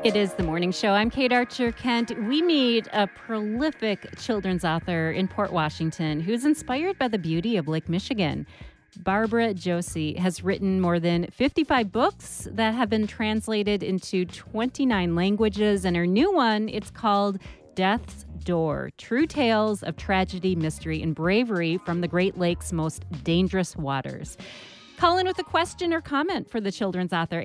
It is the morning show. I'm Kate Archer Kent. We meet a prolific children's author in Port Washington who's inspired by the beauty of Lake Michigan. Barbara Josie has written more than 55 books that have been translated into 29 languages, and her new one, it's called Death's Door: True Tales of Tragedy, Mystery, and Bravery from the Great Lakes' Most Dangerous Waters. Call in with a question or comment for the children's author,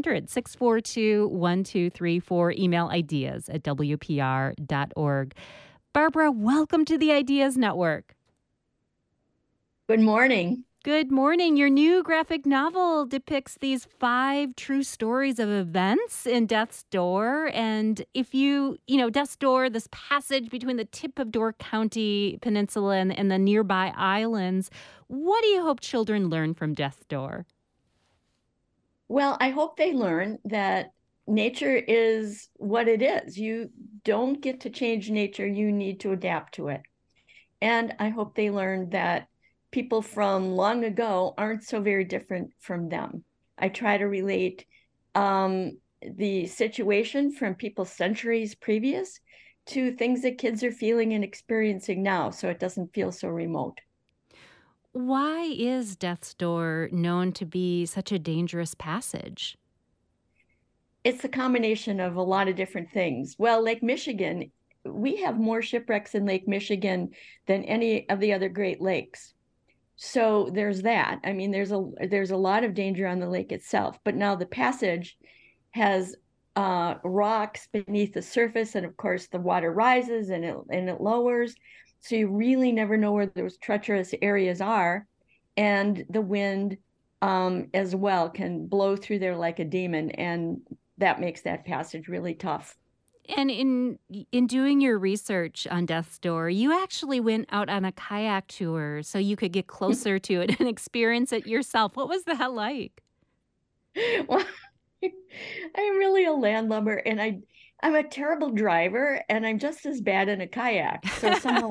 800-642-1234. Email ideas at WPR.org. Barbara, welcome to the Ideas Network. Good morning. Good morning. Your new graphic novel depicts these 5 true stories of events in Death's Door. And if Death's Door, this passage between the tip of Door County Peninsula and the nearby islands, what do you hope children learn from Death's Door? Well, I hope they learn that nature is what it is. You don't get to change nature, you need to adapt to it. And I hope they learn that people from long ago aren't so very different from them. I try to relate the situation from people centuries previous to things that kids are feeling and experiencing now, so it doesn't feel so remote. Why is Death's Door known to be such a dangerous passage? It's a combination of a lot of different things. Well, Lake Michigan, we have more shipwrecks in Lake Michigan than any of the other Great Lakes. So there's that. I mean, there's a lot of danger on the lake itself, but now the passage has rocks beneath the surface, and of course the water rises and it lowers. So you really never know where those treacherous areas are, and the wind as well can blow through there like a demon, and that makes that passage really tough. And in doing your research on Death's Door, you actually went out on a kayak tour so you could get closer to it and experience it yourself. What was that like? Well, I'm really a landlubber, and I'm a terrible driver, and I'm just as bad in a kayak. So somehow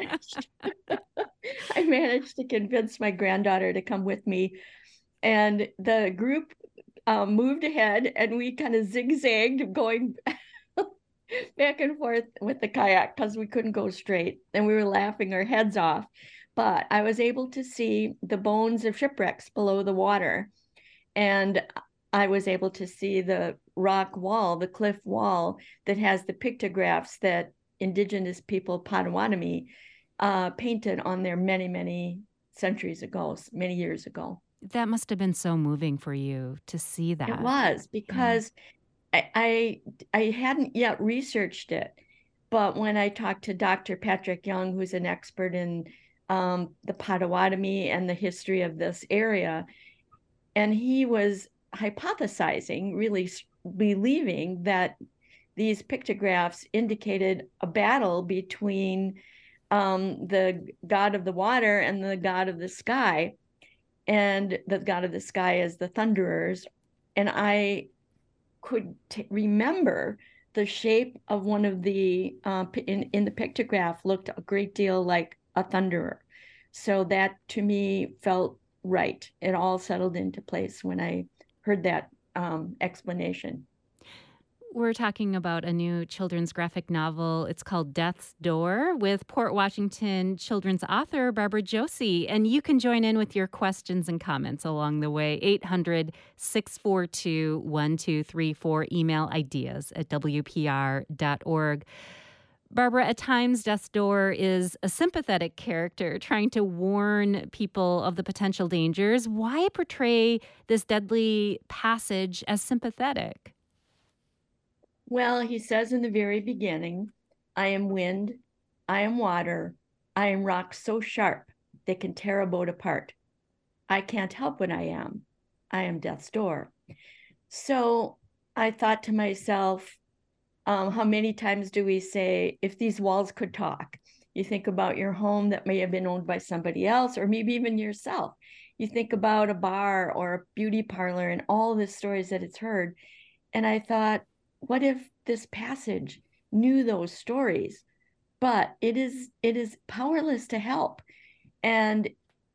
I managed to convince my granddaughter to come with me, and the group moved ahead, and we kind of zigzagged going back and forth with the kayak because we couldn't go straight, and we were laughing our heads off. But I was able to see the bones of shipwrecks below the water, and I was able to see the rock wall, the cliff wall that has the pictographs that indigenous people, Potawatomi, painted on there many, many centuries ago, many years ago. That must have been so moving for you to see It that. was Yeah. because I hadn't yet researched it, but when I talked to Dr. Patrick Young, who's an expert in the Potawatomi and the history of this area, and he was hypothesizing, really believing that these pictographs indicated a battle between the god of the water and the god of the sky. And the god of the sky is the thunderers. And I could remember the shape of one of the in the pictograph looked a great deal like a thunderer. So that to me felt right. It all settled into place when I heard that explanation. We're talking about a new children's graphic novel. It's called Death's Door with Port Washington children's author Barbara Josie. And you can join in with your questions and comments along the way. 800-642-1234. Email ideas at WPR.org. Barbara, at times, Death's Door is a sympathetic character trying to warn people of the potential dangers. Why portray this deadly passage as sympathetic? Well, he says in the very beginning, I am wind, I am water, I am rock so sharp they can tear a boat apart. I can't help what I am. I am death's door. So I thought to myself, how many times do we say, if these walls could talk? You think about your home that may have been owned by somebody else, or maybe even yourself. You think about a bar or a beauty parlor and all the stories that it's heard. And I thought, what if this passage knew those stories? But it is powerless to help. And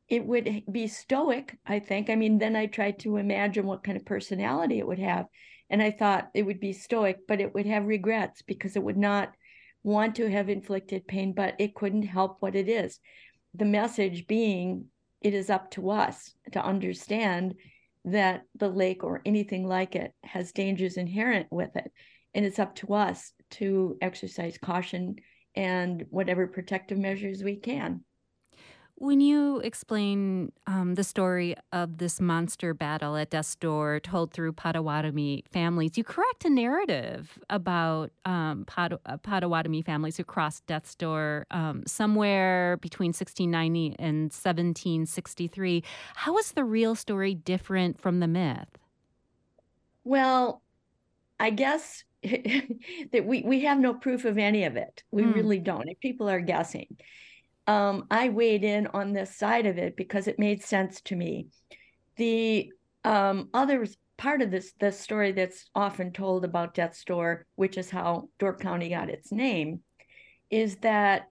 it would be stoic, I think. I mean, then I tried to imagine what kind of personality it would have. And I thought it would be stoic, but it would have regrets because it would not want to have inflicted pain, but it couldn't help what it is. The message being, it is up to us to understand that the lake or anything like it has dangers inherent with it. And it's up to us to exercise caution and whatever protective measures we can. When you explain the story of this monster battle at Death's Door told through Potawatomi families, you correct a narrative about Potawatomi families who crossed Death's Door somewhere between 1690 and 1763. How is the real story different from the myth? Well, I guess that we have no proof of any of it. We really don't. If people are guessing. I weighed in on this side of it because it made sense to me. The other part of the story that's often told about Death's Door, which is how Door County got its name, is that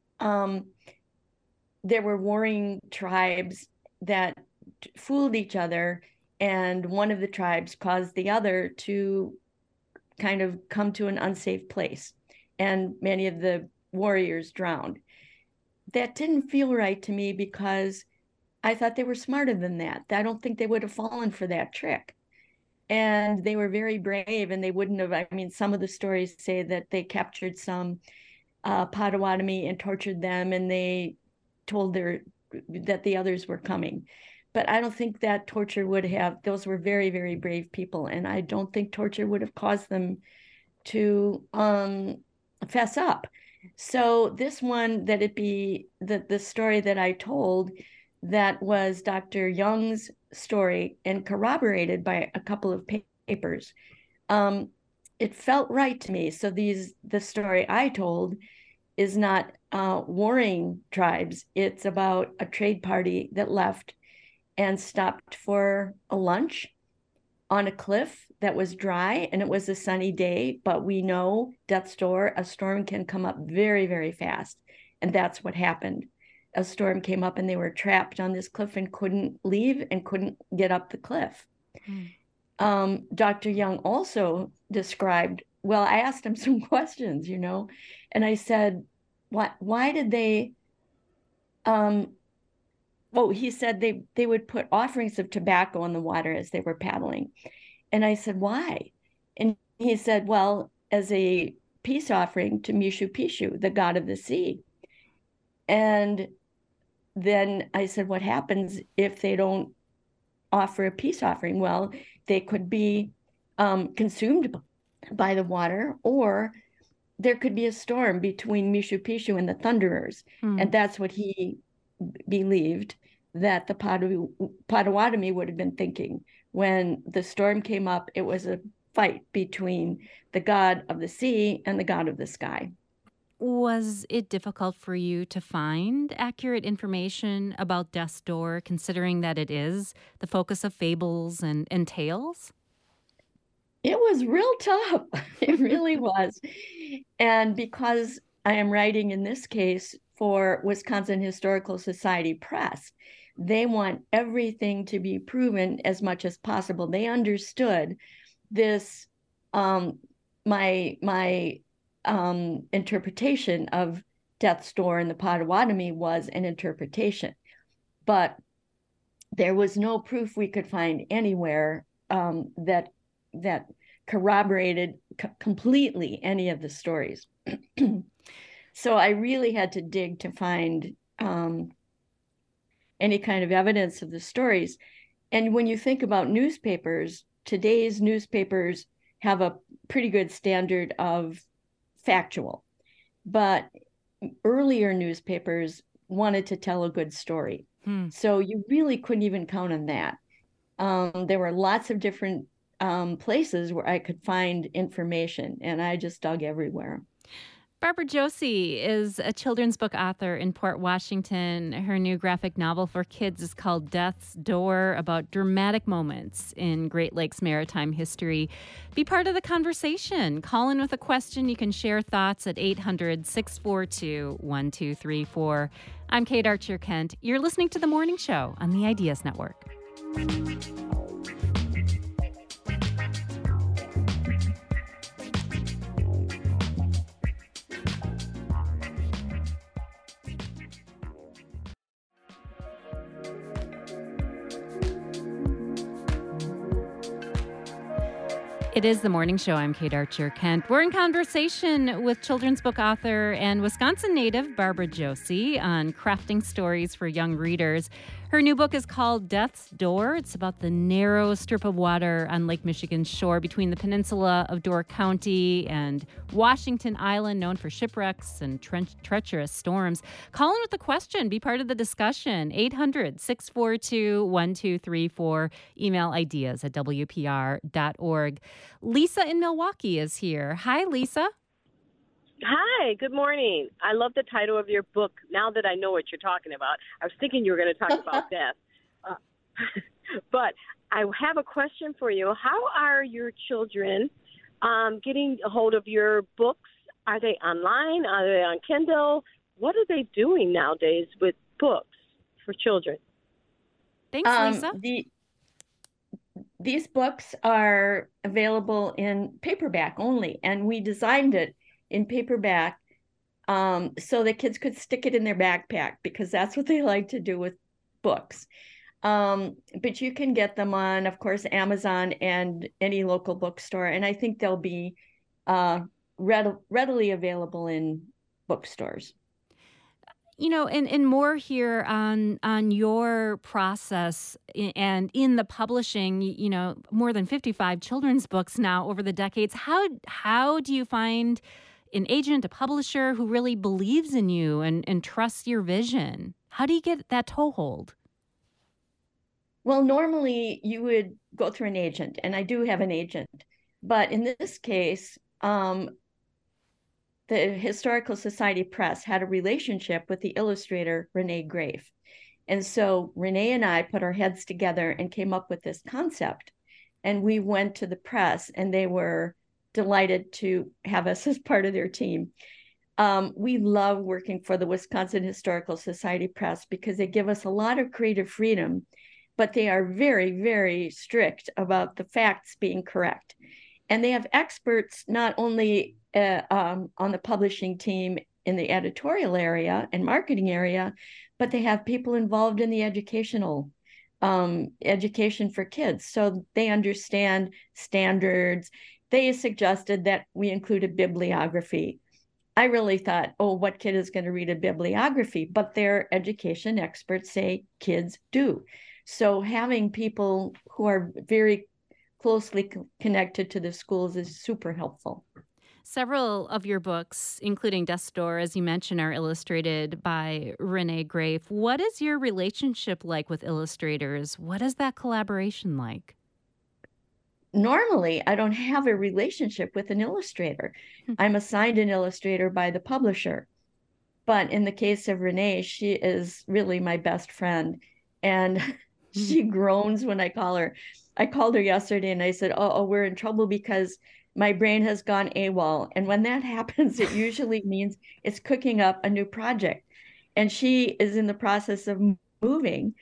there were warring tribes that fooled each other, and one of the tribes caused the other to kind of come to an unsafe place, and many of the warriors drowned. That didn't feel right to me because I thought they were smarter than that. I don't think they would have fallen for that trick. And they were very brave, and they wouldn't have. I mean, some of the stories say that they captured some Potawatomi and tortured them, and they told that the others were coming. But I don't think that torture would have, those were very, very brave people. And I don't think torture would have caused them to fess up. So this one, that it be the story that I told, that was Dr. Young's story and corroborated by a couple of papers. It felt right to me. So the story I told is not warring tribes. It's about a trade party that left and stopped for a lunch on a cliff that was dry, and it was a sunny day, but we know Death's Door, a storm can come up very, very fast. And that's what happened. A storm came up and they were trapped on this cliff and couldn't leave and couldn't get up the cliff. Dr. Young also described, well, I asked him some questions, and I said, why did they, he said they would put offerings of tobacco in the water as they were paddling. And I said, why? And he said, well, as a peace offering to Mishu Pishu, the god of the sea. And then I said, what happens if they don't offer a peace offering? Well, they could be consumed by the water, or there could be a storm between Mishu Pishu and the Thunderers. And that's what he believed that the Potawatomi would have been thinking. When the storm came up, it was a fight between the god of the sea and the god of the sky. Was it difficult for you to find accurate information about Death's Door, considering that it is the focus of fables and tales? It was real tough. It really was. And because I am writing in this case for Wisconsin Historical Society Press, they want everything to be proven as much as possible. They understood this, my interpretation of Death's Door and the Potawatomi was an interpretation, but there was no proof we could find anywhere that corroborated completely any of the stories. So I really had to dig to find any kind of evidence of the stories. And when you think about newspapers, today's newspapers have a pretty good standard of factual, but earlier newspapers wanted to tell a good story. So you really couldn't even count on that. There were lots of different places where I could find information, and I just dug everywhere. Barbara Josie is a children's book author in Port Washington. Her new graphic novel for kids is called Death's Door, about dramatic moments in Great Lakes maritime history. Be part of the conversation. Call in with a question. You can share thoughts at 800-642-1234. I'm Kate Archer Kent. You're listening to The Morning Show on the Ideas Network. It is The Morning Show. I'm Kate Archer Kent. We're in conversation with children's book author and Wisconsin native Barbara Josie on crafting stories for young readers. Her new book is called Death's Door. It's about the narrow strip of water on Lake Michigan's shore between the peninsula of Door County and Washington Island, known for shipwrecks and treacherous storms. Call in with a question. Be part of the discussion. 800-642-1234. Email ideas@wpr.org. Lisa in Milwaukee is here. Hi, Lisa. Hi, good morning. I love the title of your book. Now that I know what you're talking about, I was thinking you were going to talk about death. But I have a question for you. How are your children getting a hold of your books? Are they online? Are they on Kindle? What are they doing nowadays with books for children? Thanks, Lisa. These books are available in paperback only, and we designed it in paperback so that kids could stick it in their backpack, because that's what they like to do with books. But you can get them on, of course, Amazon and any local bookstore, and I think they'll be readily available in bookstores. You know, and more here on your process and in the publishing, you know, more than 55 children's books now over the decades. How do you find an agent, a publisher who really believes in you and trusts your vision? How do you get that toehold? Well, normally you would go through an agent, and I do have an agent. But in this case, the Historical Society Press had a relationship with the illustrator, Renee Grafe. And so Renee and I put our heads together and came up with this concept. And we went to the press, and they were delighted to have us as part of their team. We love working for the Wisconsin Historical Society Press because they give us a lot of creative freedom, but they are very, very strict about the facts being correct. And they have experts not only on the publishing team in the editorial area and marketing area, but they have people involved in the education for kids. So they understand standards. They suggested that we include a bibliography. I really thought, oh, what kid is going to read a bibliography? But their education experts say kids do. So having people who are very closely connected to the schools is super helpful. Several of your books, including Death's Door, as you mentioned, are illustrated by Renee Grafe. What is your relationship like with illustrators? What is that collaboration like? Normally, I don't have a relationship with an illustrator. I'm assigned an illustrator by the publisher. But in the case of Renee, she is really my best friend. And she groans when I call her. I called her yesterday and I said, oh, we're in trouble because my brain has gone AWOL. And when that happens, it usually means it's cooking up a new project. And she is in the process of moving.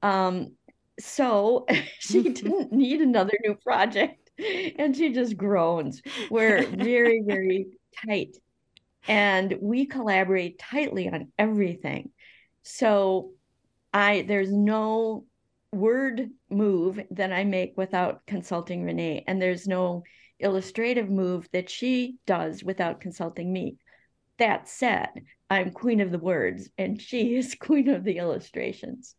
So she didn't need another new project. And she just groans. We're very, very tight. And we collaborate tightly on everything. So there's no word move that I make without consulting Renee. And there's no illustrative move that she does without consulting me. That said, I'm queen of the words and she is queen of the illustrations.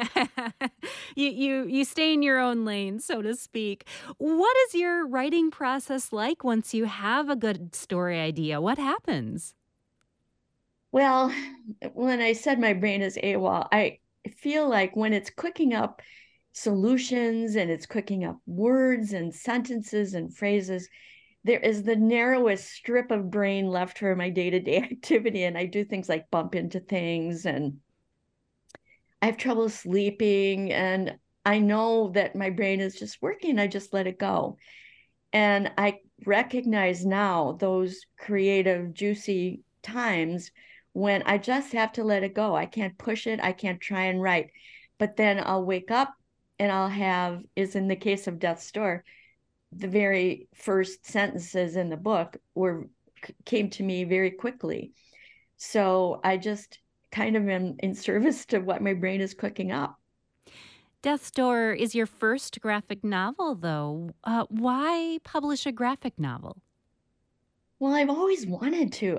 You stay in your own lane, so to speak. What is your writing process like once you have a good story idea? What happens? Well, when I said my brain is AWOL, I feel like when it's cooking up solutions and it's cooking up words and sentences and phrases, there is the narrowest strip of brain left for my day-to-day activity. And I do things like bump into things, and I have trouble sleeping. And I know that my brain is just working. I just let it go. And I recognize now those creative, juicy times when I just have to let it go. I can't push it. I can't try and write. But then I'll wake up and I'll have, is in the case of Death's Door, the very first sentences in the book came to me very quickly. So I just kind of am in service to what my brain is cooking up. Death's Door is your first graphic novel, though. Why publish a graphic novel? Well, I've always wanted to.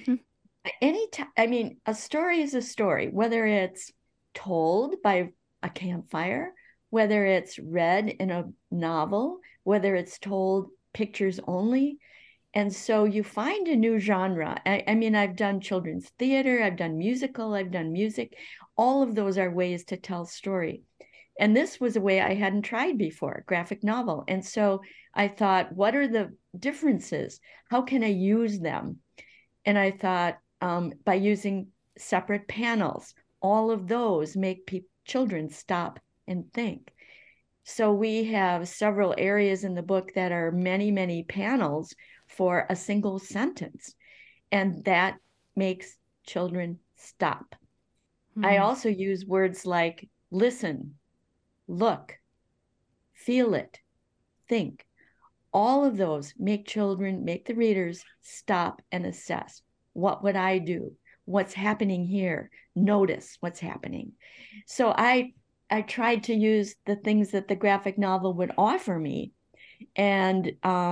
I mean, a story is a story, whether it's told by a campfire, whether it's read in a novel, whether it's told pictures only. And so you find a new genre. I mean, I've done children's theater, I've done musical, I've done music. All of those are ways to tell story. And this was a way I hadn't tried before, graphic novel. And so I thought, what are the differences? How can I use them? And I thought, by using separate panels, all of those make children stop and think. So we have several areas in the book that are many, many panels for a single sentence. And that makes children stop. I also use words like listen, look, feel it, think. All of those make the readers stop and assess. What would I do? What's happening here? Notice what's happening. So I tried to use the things that the graphic novel would offer me and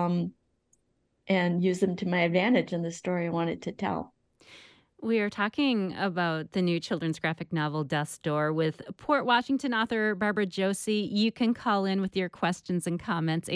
use them to my advantage in the story I wanted to tell. We are talking about the new children's graphic novel, Death's Door, with Port Washington author Barbara Josie. You can call in with your questions and comments,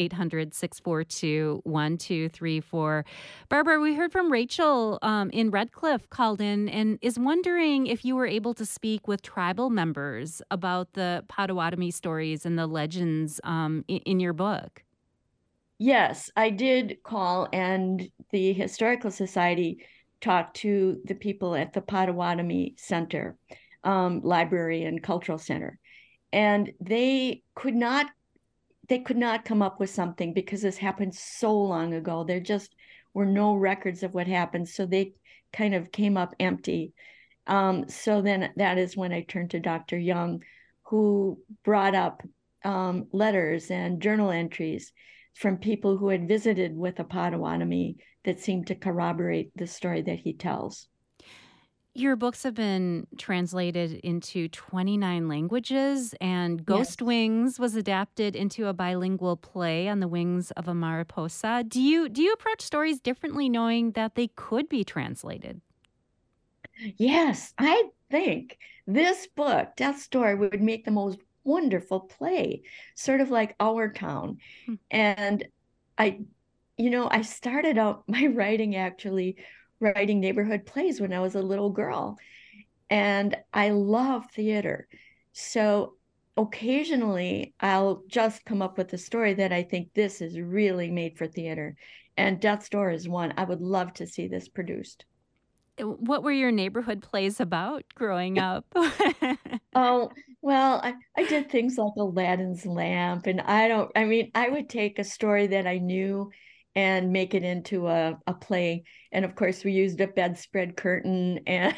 800-642-1234. Barbara, we heard from Rachel in Red Cliff, called in and is wondering if you were able to speak with tribal members about the Potawatomi stories and the legends in your book. Yes, I did call, and the Historical Society talked to the people at the Potawatomi Center, Library and Cultural Center. And they could not come up with something because this happened so long ago. There just were no records of what happened. So they kind of came up empty. So then that is when I turned to Dr. Young, who brought up letters and journal entries from people who had visited with the Potawatomi that seemed to corroborate the story that he tells. Your books have been translated into 29 languages, and Ghost Wings was adapted into a bilingual play, On the Wings of a Mariposa. Do you approach stories differently knowing that they could be translated? Yes, I think this book, Death's Door, would make the most wonderful play, sort of like Our Town. And I started out my writing actually writing neighborhood plays when I was a little girl. And I love theater. So occasionally I'll just come up with a story that I think this is really made for theater. And Death's Door is one. I would love to see this produced. What were your neighborhood plays about growing up? Oh, well, I did things like Aladdin's Lamp, and I would take a story that I knew and make it into a play. And of course, we used a bedspread curtain and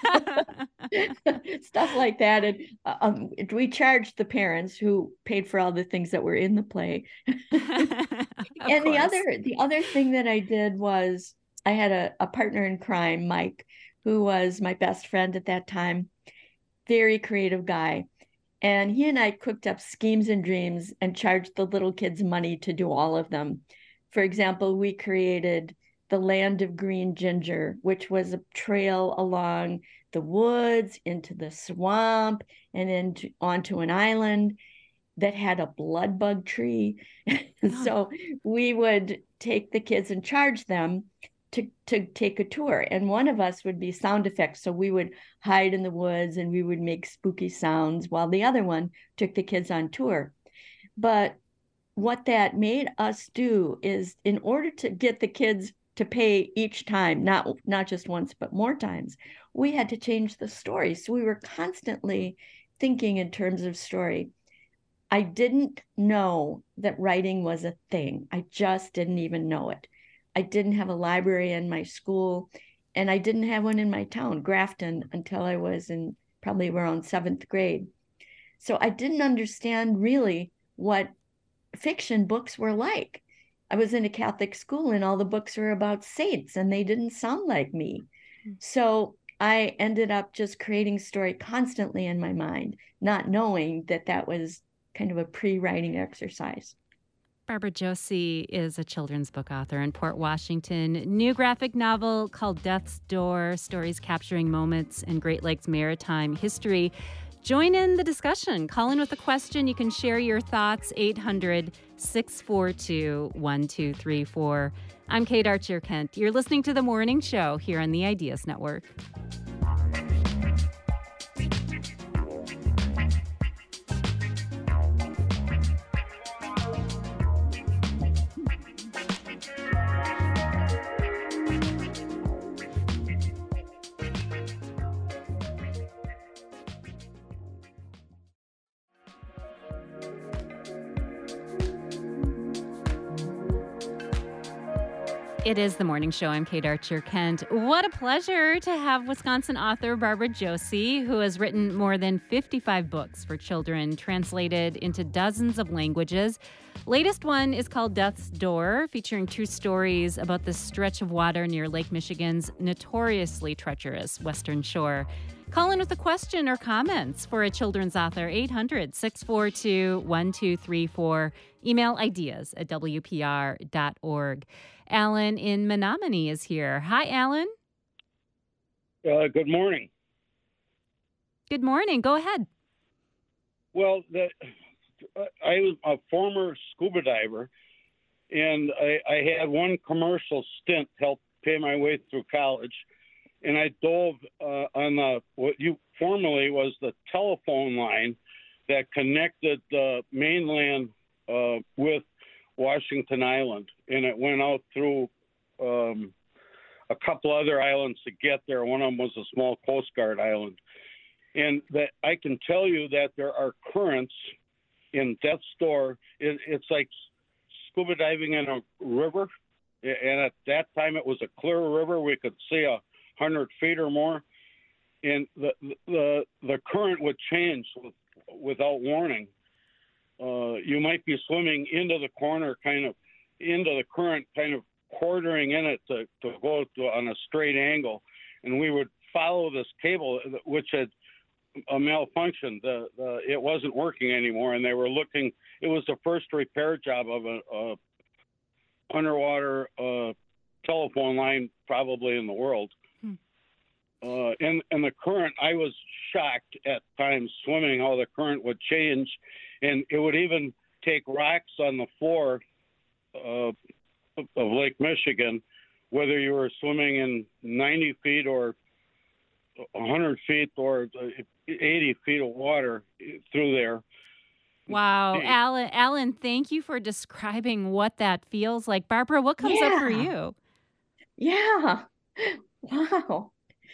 stuff like that. And we charged the parents who paid for all the things that were in the play. And the other thing that I did was I had a partner in crime, Mike, who was my best friend at that time, very creative guy. And he and I cooked up schemes and dreams and charged the little kids money to do all of them. For example, we created the Land of Green Ginger, which was a trail along the woods, into the swamp, and onto an island that had a blood bug tree. So we would take the kids and charge them to take a tour. And one of us would be sound effects. So we would hide in the woods and we would make spooky sounds while the other one took the kids on tour. But what that made us do is, in order to get the kids to pay each time, not just once, but more times, we had to change the story. So we were constantly thinking in terms of story. I didn't know that writing was a thing. I just didn't even know it. I didn't have a library in my school, and I didn't have one in my town, Grafton, until I was in probably around 7th grade. So I didn't understand really what fiction books were like. I was in a Catholic school and all the books were about saints and they didn't sound like me. So I ended up just creating story constantly in my mind, not knowing that that was kind of a pre-writing exercise. Barbara Josie is a children's book author in Port Washington. New graphic novel called Death's Door, stories capturing moments in Great Lakes maritime history. Join in the discussion. Call in with a question. You can share your thoughts. 800-642-1234. I'm Kate Archer-Kent. You're listening to The Morning Show here on the Ideas Network. It is The Morning Show. I'm Kate Archer-Kent. What a pleasure to have Wisconsin author Barbara Josie, who has written more than 55 books for children, translated into dozens of languages. Latest one is called Death's Door, featuring true stories about the stretch of water near Lake Michigan's notoriously treacherous western shore. Call in with a question or comments for a children's author, 800-642-1234. Email ideas@wpr.org. Alan in Menominee is here. Hi, Alan. Good morning. Good morning. Go ahead. Well, I was a former scuba diver, and I had one commercial stint help pay my way through college. And I dove on what formerly was the telephone line that connected the mainland with Washington Island, and it went out through a couple other islands to get there. One of them was a small Coast Guard island, and that I can tell you that there are currents in Death's Door. It's like scuba diving in a river, and at that time it was a clear river. We could see 100 feet or more, and the current would change without warning. You might be swimming into the current, kind of quartering in it to go on a straight angle, and we would follow this cable, which had a malfunction. It wasn't working anymore, and they were looking. It was the first repair job of a underwater telephone line probably in the world. And the current, I was shocked at times swimming how the current would change, and it would even take rocks on the floor of Lake Michigan, whether you were swimming in 90 feet or 100 feet or 80 feet of water through there. Wow. Alan, thank you for describing what that feels like. Barbara, what comes up for you? Yeah. Wow.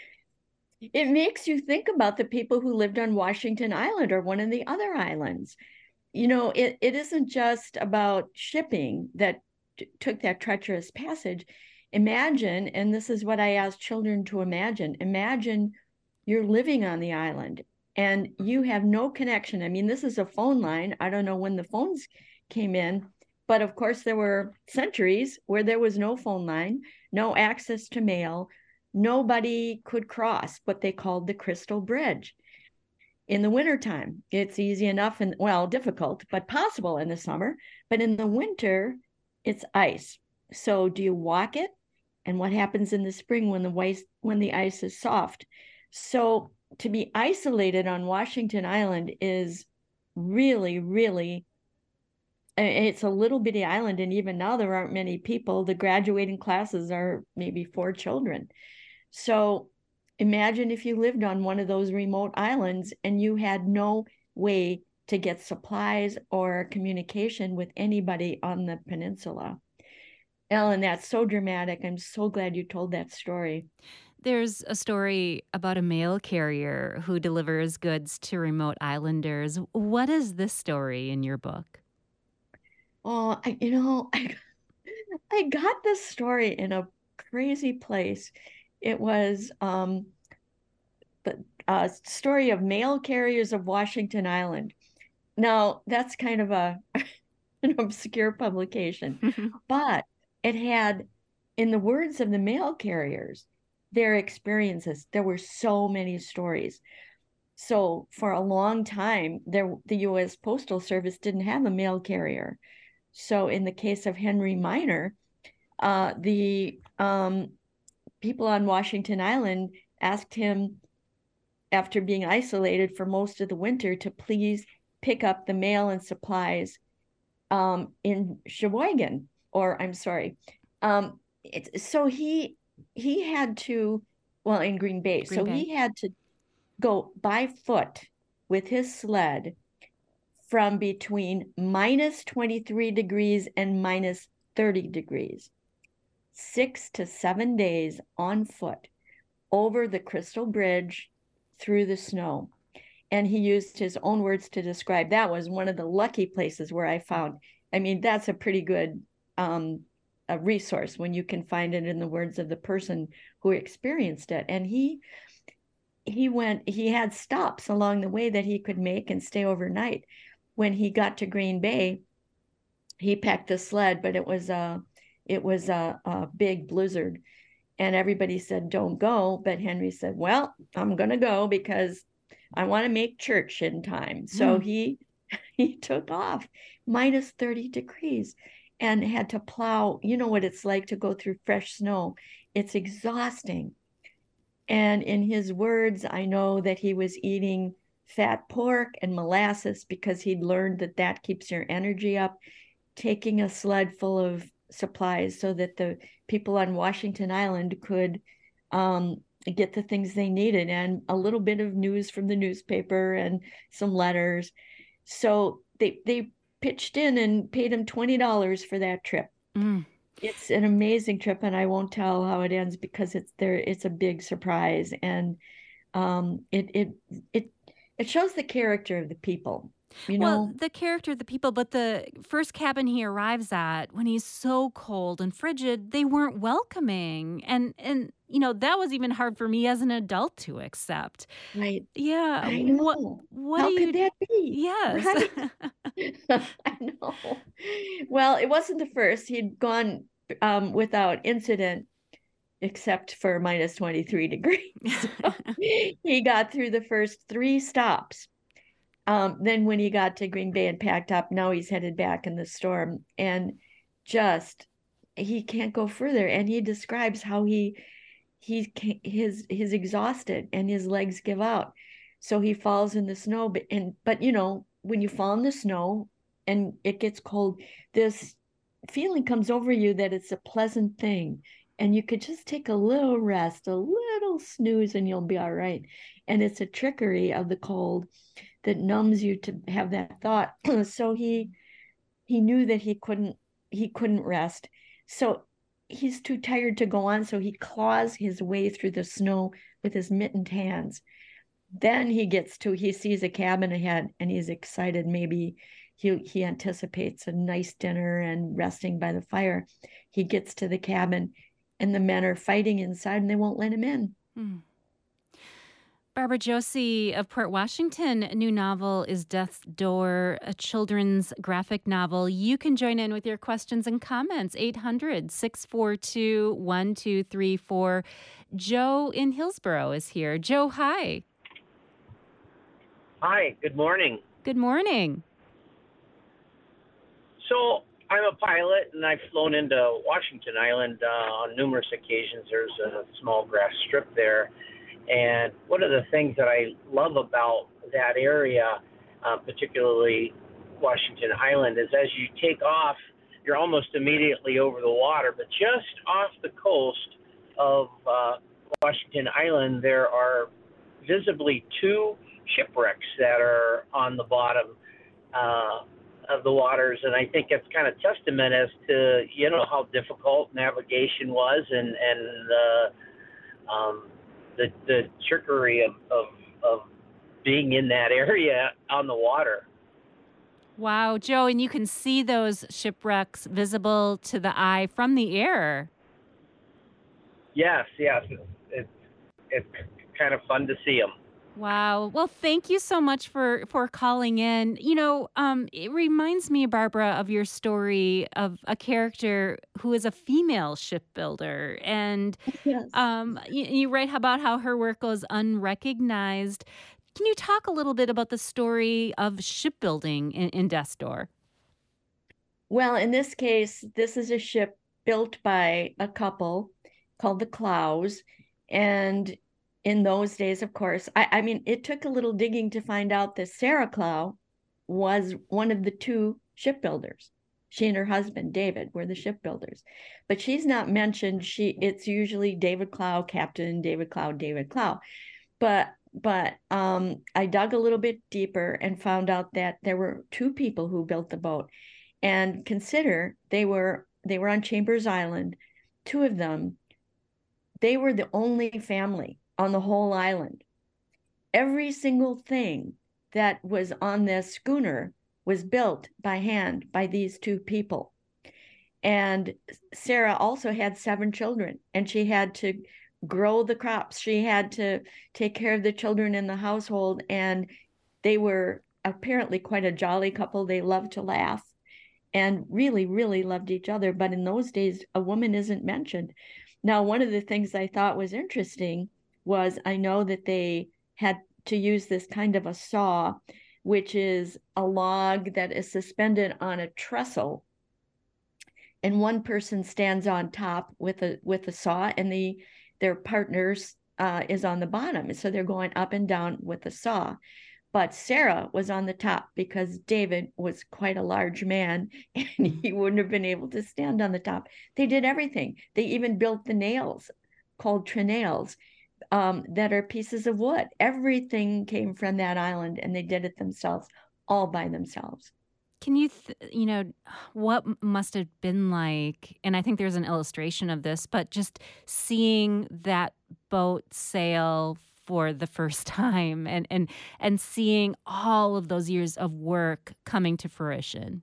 It makes you think about the people who lived on Washington Island or one of the other islands. You know, it isn't just about shipping that took that treacherous passage. Imagine, and this is what I ask children to imagine you're living on the island and you have no connection. I mean, this is a phone line. I don't know when the phones came in, but of course there were centuries where there was no phone line, no access to mail. Nobody could cross what they called the Crystal Bridge. In the wintertime, it's easy enough and, well, difficult, but possible in the summer. But in the winter, it's ice. So do you walk it? And what happens in the spring when the ice is soft? So to be isolated on Washington Island is really, really, it's a little bitty island. And even now there aren't many people. The graduating classes are maybe 4 children. So imagine if you lived on one of those remote islands and you had no way to get supplies or communication with anybody on the peninsula. Ellen, that's so dramatic. I'm so glad you told that story. There's a story about a mail carrier who delivers goods to remote islanders. What is this story in your book? Oh, I got this story in a crazy place. It was the story of mail carriers of Washington Island. Now, that's kind of an obscure publication, but it had, in the words of the mail carriers, their experiences. There were so many stories. So for a long time, the U.S. Postal Service didn't have a mail carrier. So in the case of Henry Miner, the people on Washington Island asked him, after being isolated for most of the winter, to please pick up the mail and supplies in Sheboygan, or I'm sorry. So he had to, well, in Green Bay. Green Bay. He had to go by foot with his sled from between minus 23 degrees and minus 30 degrees, 6 to 7 days on foot over the Crystal Bridge through the snow. And he used his own words to describe that was one of the lucky places where I found. I mean, that's a pretty good a resource when you can find it in the words of the person who experienced it. And he had stops along the way that he could make and stay overnight. When he got to Green Bay, he packed the sled, but it was a big blizzard. And everybody said, don't go. But Henry said, well, I'm going to go because I want to make church in time. So he took off minus 30 degrees and had to plow. You know what it's like to go through fresh snow. It's exhausting. And in his words, I know that he was eating fat pork and molasses because he'd learned that that keeps your energy up, taking a sled full of supplies so that the people on Washington Island could get the things they needed, and a little bit of news from the newspaper and some letters. So they pitched in and paid him $20 for that trip. It's an amazing trip, and I won't tell how it ends because it's a big surprise, and it shows the character of the people. Well, the character of the people, but the first cabin he arrives at, when he's so cold and frigid, they weren't welcoming. And that was even hard for me as an adult to accept. Right. Yeah. I know. What How could that be? Yes. Right? I know. Well, it wasn't the first. He'd gone without incident, except for minus 23 degrees. So he got through the first 3 stops. Then when he got to Green Bay and packed up, now he's headed back in the storm, and he can't go further. And he describes how he's exhausted and his legs give out. So he falls in the snow, but when you fall in the snow and it gets cold, this feeling comes over you that it's a pleasant thing. And you could just take a little rest, a little snooze, and you'll be all right. And it's a trickery of the cold that numbs you to have that thought. So he knew that he couldn't rest. So he's too tired to go on. So he claws his way through the snow with his mittened hands. Then he sees a cabin ahead, and he's excited. Maybe he anticipates a nice dinner and resting by the fire. He gets to the cabin, and the men are fighting inside, and they won't let him in. Barbara Josie of Port Washington, new novel is Death's Door, a children's graphic novel. You can join in with your questions and comments, 800-642-1234. Joe in Hillsboro is here. Joe, hi. Hi, good morning. Good morning. So I'm a pilot, and I've flown into Washington Island on numerous occasions. There's a small grass strip there. And one of the things that I love about that area, particularly Washington Island, is as you take off, you're almost immediately over the water. But just off the coast of Washington Island, there are visibly 2 shipwrecks that are on the bottom. of the waters, and I think it's kind of testament as to how difficult navigation was, and the trickery of being in that area on the water. Wow, Joe, and you can see those shipwrecks visible to the eye from the air. Yes, it's kind of fun to see them. Wow. Well, thank you so much for calling in. It reminds me, Barbara, of your story of a character who is a female shipbuilder. And Yes. you write about how her work goes unrecognized. Can you talk a little bit about the story of shipbuilding in Death's Door? Well, in this case, this is a ship built by a couple called the Clows. And in those days, of course, I mean, it took a little digging to find out that Sarah Clow was one of the two shipbuilders. She and her husband, David, were the shipbuilders. But she's not mentioned. It's usually David Clow, Captain David Clow, David Clow. But I dug a little bit deeper and found out that there were two people who built the boat. And consider they were on Chambers Island. Two of them, they were the only family on the whole island. Every single thing that was on this schooner was built by hand by these two people. And Sarah also had 7 children, and she had to grow the crops. She had to take care of the children in the household, and they were apparently quite a jolly couple. They loved to laugh and really, really loved each other. But in those days, a woman isn't mentioned. Now, one of the things I thought was interesting was I know that they had to use this kind of a saw, which is a log that is suspended on a trestle, and one person stands on top with a saw, and their partners is on the bottom, so they're going up and down with the saw. But Sarah was on the top because David was quite a large man, and he wouldn't have been able to stand on the top. They did everything. They even built the nails called trenails. That are pieces of wood. Everything came from that island, and they did it themselves, all by themselves. Can you, what must have been like, and I think there's an illustration of this, but just seeing that boat sail for the first time and seeing all of those years of work coming to fruition.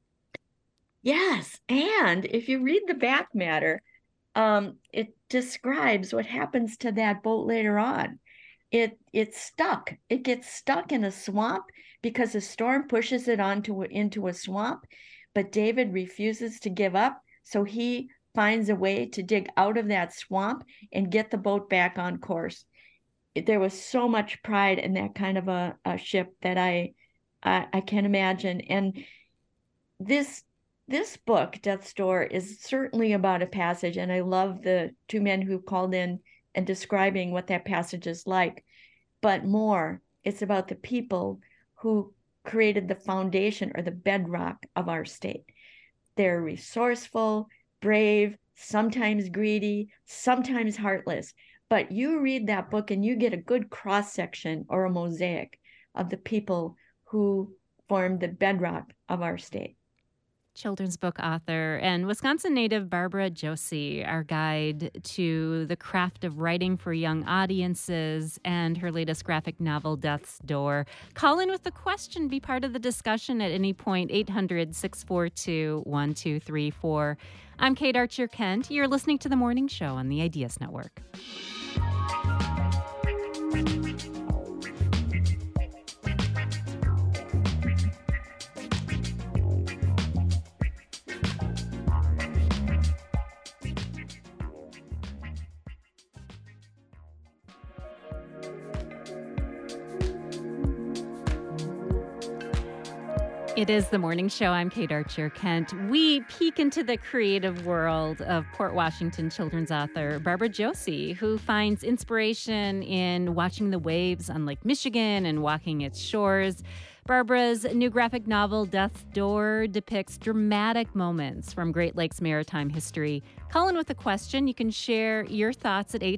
Yes, and if you read the back matter, it describes what happens to that boat later on. It's stuck. It gets stuck in a swamp because a storm pushes it into a swamp. But David refuses to give up, so he finds a way to dig out of that swamp and get the boat back on course. There was so much pride in that kind of a ship that I can imagine. And this book, Death's Door, is certainly about a passage, and I love the two men who called in and describing what that passage is like. But more, it's about the people who created the foundation or the bedrock of our state. They're resourceful, brave, sometimes greedy, sometimes heartless. But you read that book and you get a good cross-section or a mosaic of the people who formed the bedrock of our state. Children's book author and Wisconsin native Barbara Josie, our guide to the craft of writing for young audiences, and her latest graphic novel, Death's Door. Call in with a question. Be part of the discussion at any point, 800-642-1234. I'm Kate Archer-Kent. You're listening to The Morning Show on the Ideas Network. It is The Morning Show. I'm Kate Archer-Kent. We peek into the creative world of Port Washington children's author Barbara Josie, who finds inspiration in watching the waves on Lake Michigan and walking its shores. Barbara's new graphic novel, Death's Door, depicts dramatic moments from Great Lakes maritime history. Call in with a question. You can share your thoughts at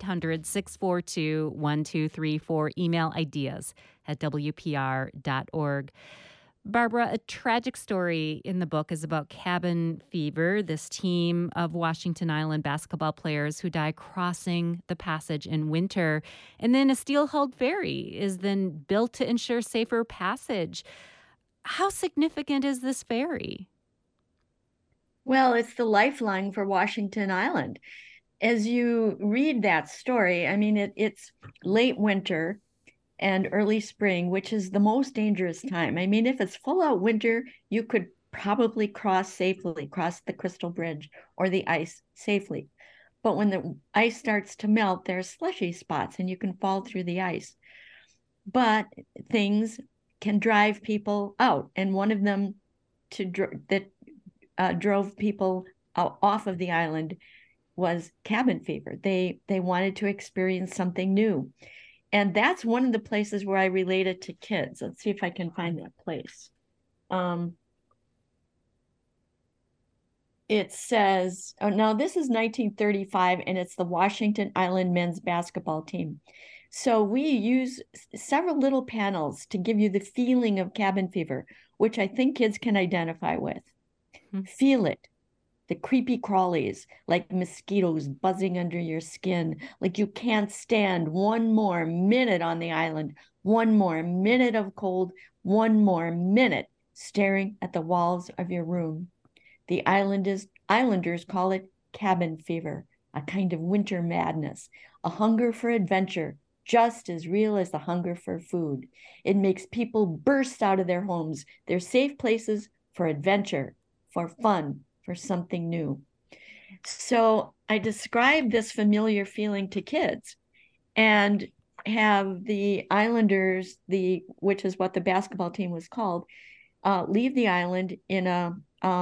800-642-1234. Email ideas@wpr.org. Barbara, a tragic story in the book is about cabin fever, this team of Washington Island basketball players who die crossing the passage in winter. And then a steel-hulled ferry is then built to ensure safer passage. How significant is this ferry? Well, it's the lifeline for Washington Island. As you read that story, I mean, it's late winter and early spring, which is the most dangerous time. I mean, if it's full out winter, you could probably cross the Crystal Bridge or the ice safely. But when the ice starts to melt, there are slushy spots and you can fall through the ice. But things can drive people out. And one of them that drove people out, off of the island was cabin fever. They wanted to experience something new. And that's one of the places where I relate it to kids. Let's see if I can find that place. It says, oh, now this is 1935, and it's the Washington Island men's basketball team. So we use several little panels to give you the feeling of cabin fever, which I think kids can identify with. Mm-hmm. Feel it. The creepy crawlies, like mosquitoes buzzing under your skin, like you can't stand one more minute on the island, one more minute of cold, one more minute staring at the walls of your room. The islanders call it cabin fever, a kind of winter madness, a hunger for adventure, just as real as the hunger for food. It makes people burst out of their homes, their safe places for adventure, for fun, for something new. So I describe this familiar feeling to kids and have the Islanders, which is what the basketball team was called, leave the island in a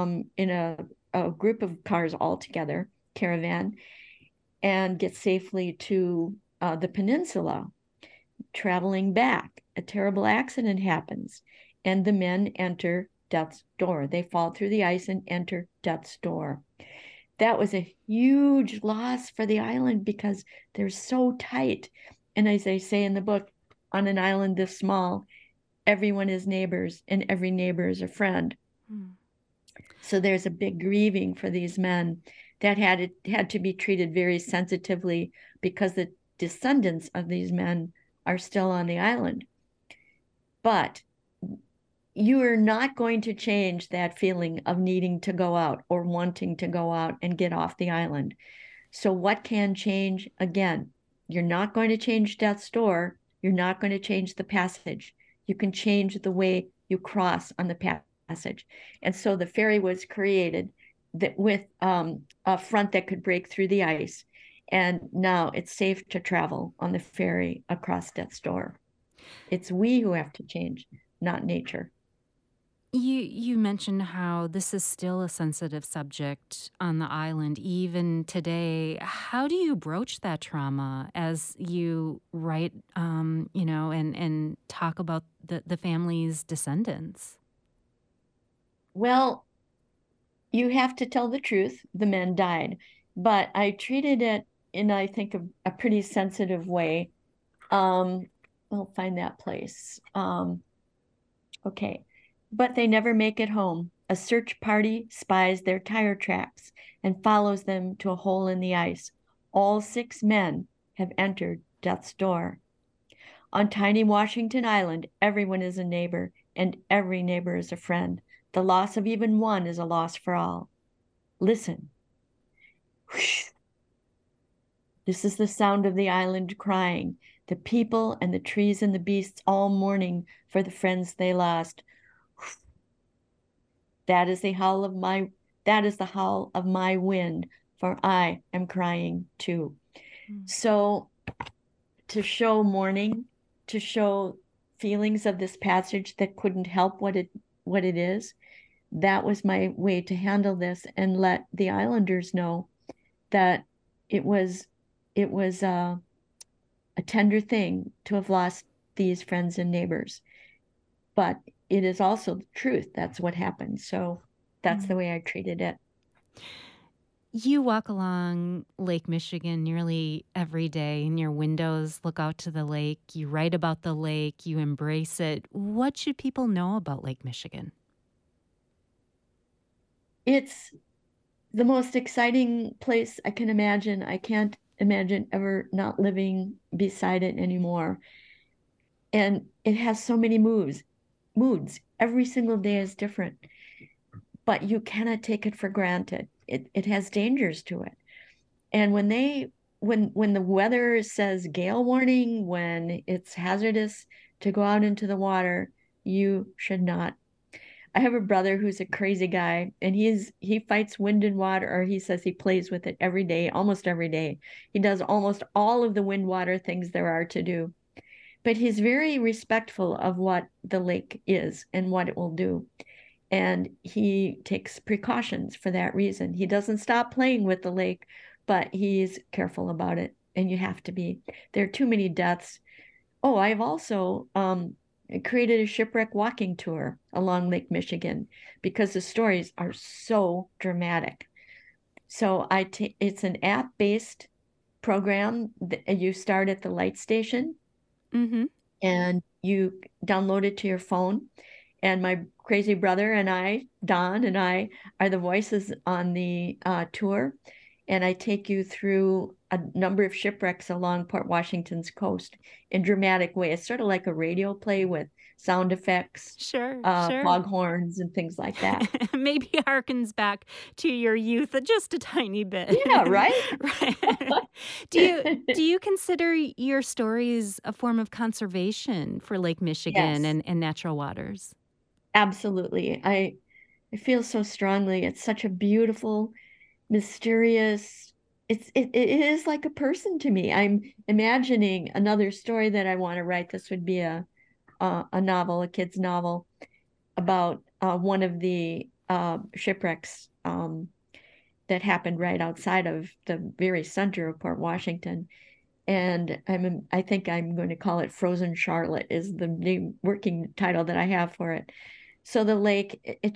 group of cars all together, caravan, and get safely to the peninsula. Traveling back, a terrible accident happens, and the men enter death's door. They fall through the ice and enter death's door. That was a huge loss for the island because they're so tight. And as I say in the book, on an island this small, everyone is neighbors and every neighbor is a friend. So there's a big grieving for these men that had to be treated very sensitively because the descendants of these men are still on the island. But you are not going to change that feeling of needing to go out or wanting to go out and get off the island. So what can change? Again, you're not going to change death's door. You're not going to change the passage. You can change the way you cross on the passage. And so the ferry was created with a front that could break through the ice. And now it's safe to travel on the ferry across death's door. It's we who have to change, not nature. You mentioned how this is still a sensitive subject on the island, even today. How do you broach that trauma as you write, and talk about the family's descendants? Well, you have to tell the truth. The men died, but I treated it in, I think, a pretty sensitive way. I'll find that place. Okay. But they never make it home. A search party spies their tire tracks and follows them to a hole in the ice. All 6 men have entered death's door. On tiny Washington Island, everyone is a neighbor, and every neighbor is a friend. The loss of even one is a loss for all. Listen. This is the sound of the island crying, the people and the trees and the beasts all mourning for the friends they lost. That is the howl of my wind, for I am crying too. So to show mourning, to show feelings of this passage that couldn't help what it is, that was my way to handle this and let the islanders know that it was a tender thing to have lost these friends and neighbors. But it is also the truth. That's what happened. So that's the way I treated it. You walk along Lake Michigan nearly every day, and your windows look out to the lake. You write about the lake, you embrace it. What should people know about Lake Michigan? It's the most exciting place I can imagine. I can't imagine ever not living beside it anymore. And it has so many moods. Every single day is different, but you cannot take it for granted. It has dangers to it. And when the weather says gale warning, when it's hazardous to go out into the water, you should not. I have a brother who's a crazy guy, and he fights wind and water, or he says he plays with it every day, almost every day. He does almost all of the wind water things there are to do. But he's very respectful of what the lake is and what it will do. And he takes precautions for that reason. He doesn't stop playing with the lake, but he's careful about it. And you have to be. There are too many deaths. Oh, I've also created a shipwreck walking tour along Lake Michigan because the stories are so dramatic. So it's an app-based program that you start at the light station, and you download it to your phone. And my crazy brother and I, Don and I, are the voices on the tour. And I take you through a number of shipwrecks along Port Washington's coast in dramatic ways, sort of like a radio play with sound effects, sure. Foghorns and things like that. Maybe harkens back to your youth just a tiny bit. Yeah, right? Right. Do you consider your stories a form of conservation for Lake Michigan and natural waters? Absolutely. I feel so strongly. It's such a beautiful, mysterious, it is like a person to me. I'm imagining another story that I want to write. This would be a novel, a kid's novel about one of the shipwrecks that happened right outside of the very center of Port Washington. And I think I'm going to call it Frozen Charlotte is the new working title that I have for it. So the lake,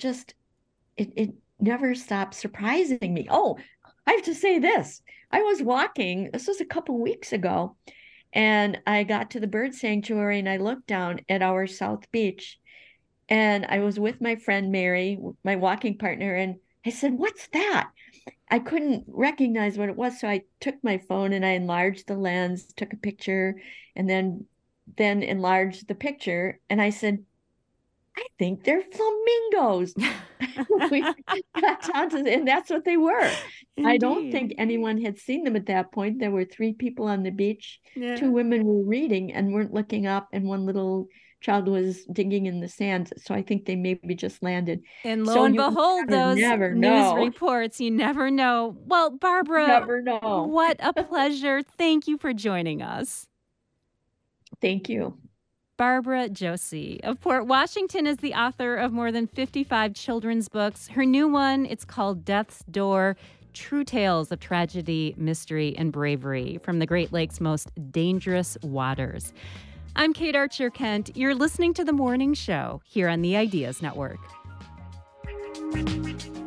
it never stops surprising me. Oh, I have to say this. I was walking, this was a couple weeks ago, and I got to the bird sanctuary and I looked down at our South Beach, and I was with my friend Mary, my walking partner, and I said, "What's that?" I couldn't recognize what it was, so I took my phone and I enlarged the lens, took a picture, and then enlarged the picture, and I said, "I think they're flamingos." We got down to, and that's what they were. Indeed. I don't think anyone had seen them at that point. There were 3 people on the beach. Yeah. 2 women were reading and weren't looking up, and one little child was digging in the sand. So I think they maybe just landed. And lo and behold, those news reports, you never know. Well, Barbara, never know. What a pleasure. Thank you for joining us. Thank you. Barbara Josie of Port Washington is the author of more than 55 children's books. Her new one, it's called Death's Door, True Tales of Tragedy, Mystery, and Bravery from the Great Lakes' Most Dangerous Waters. I'm Kate Archer-Kent. You're listening to The Morning Show here on the Ideas Network.